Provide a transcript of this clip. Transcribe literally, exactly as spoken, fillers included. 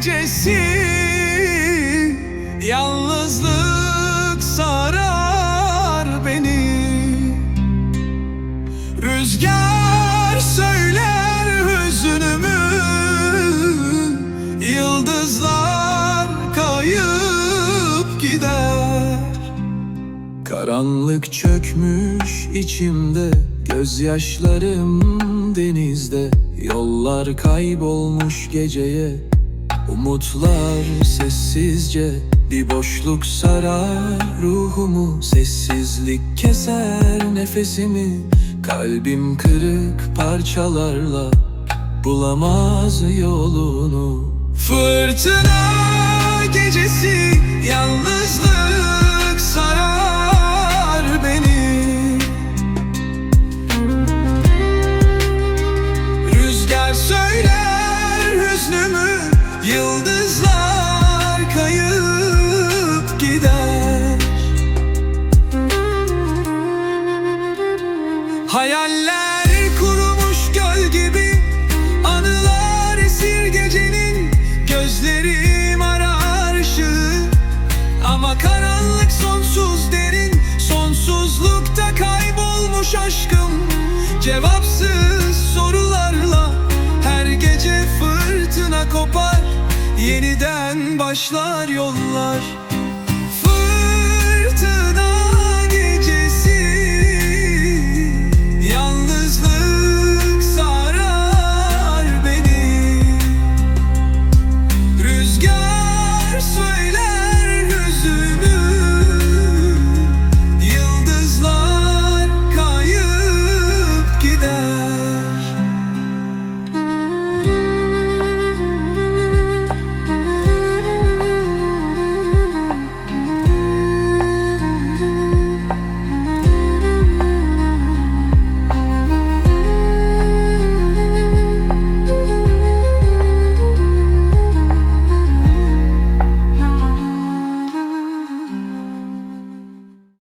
gecesi, yalnızlık sarar beni. Rüzgar söyler hüznümü, yıldızlar kayıp gider. Karanlık çökmüş içimde, gözyaşlarım denizde. Yollar kaybolmuş geceye, umutlar sessizce. Bir boşluk sarar ruhumu, sessizlik keser nefesimi. Kalbim kırık parçalarla bulamaz yolunu. Fırtına gecesi, yalnızlık sarar beni. Rüzgar söyler hüznümü, yıldızlar kayıp gider. Hayaller kurumuş göl gibi, anılar esir gecenin. Gözlerim arar ışığı, ama karanlık sonsuz derin. Sonsuzlukta kaybolmuş aşkım, cevapsız sorularla. Her gece fırtına kopar, yeniden başlar yollar.